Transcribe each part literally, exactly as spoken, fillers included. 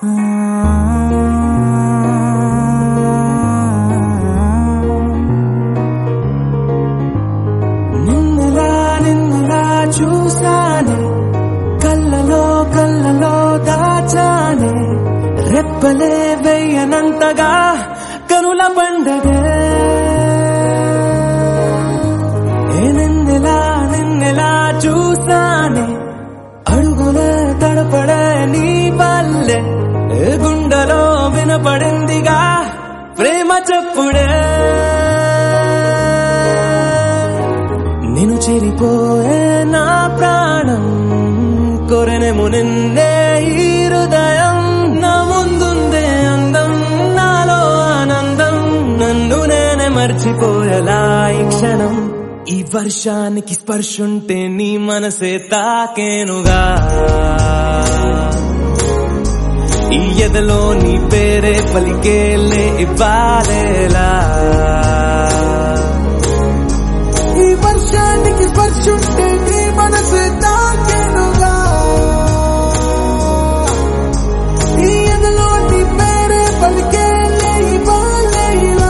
నిన్నలా నిన్నలా చూసానే, కళ్ళలో కళ్ళలో దాచానే, రెప్పలే వెయ్యనంతగా కనుల పండగే. నిన్నెలా నిన్నెలా చూసానే, అడుగులే తడపడే నీ వల్లే, గుండెలో వినపడిందిగా ప్రేమ చెప్పుడే. నిన్ను చెరిపోయే నా ప్రాణం, కొరెనేమో నిన్నే ఈ హృదయం. నా ముందుందే అందం, నాలో ఆనందం, నన్ను నేనే మర్చిపోయేలా ఈ క్షణం. ఈ వర్షానికి స్పర్శుంటే నీ మనసే తాకేనుగా, ఈ ఎదలో నీ పేరే పలికేలే ఇవ్వాలేలా. ఈ వర్షానికి స్పర్శుంటే నీ మనసే తాకేనుగా, ఈ ఎదలో నీ పేరే పలికేలే ఇవ్వాలేలా.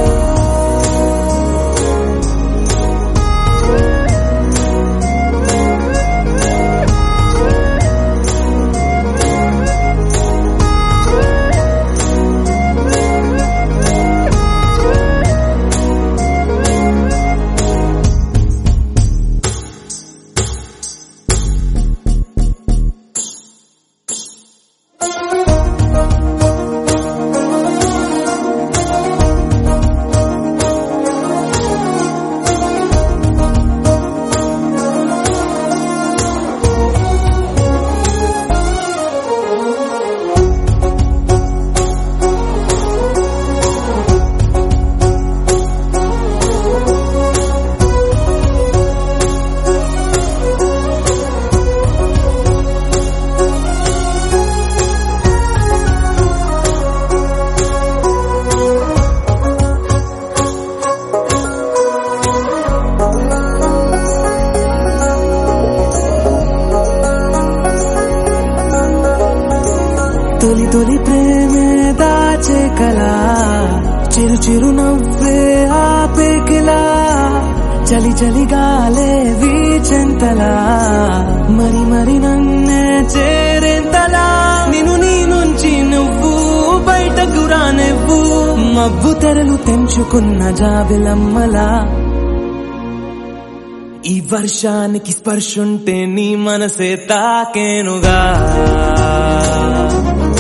తొలి తొలి ప్రేమే దాచే కలా, చిరు చిరు నవ్వే ఆపే కిలా, చలి చలి గాలే వీచెంతలా, మరి మరి నన్నే చేరేంతలా. నిన్ను నీ నుంచి నువ్వు బయటకు రానివ్వు, మబ్బు తెరలు తెంచుకున్న జాబిలమ్మలా. ఈ వర్షానికి స్పర్శుంటే నీ మనసే తాకేనుగా,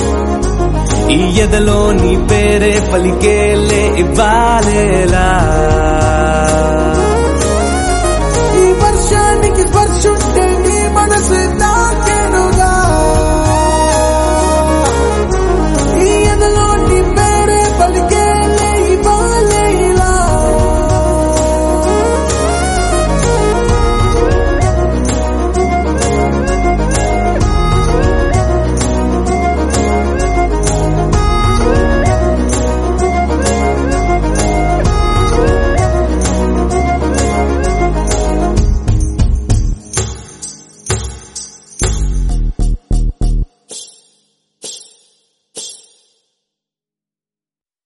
ఈ ఎదలో నీ పేరే పలికేలే ఇవ్వాలేలా.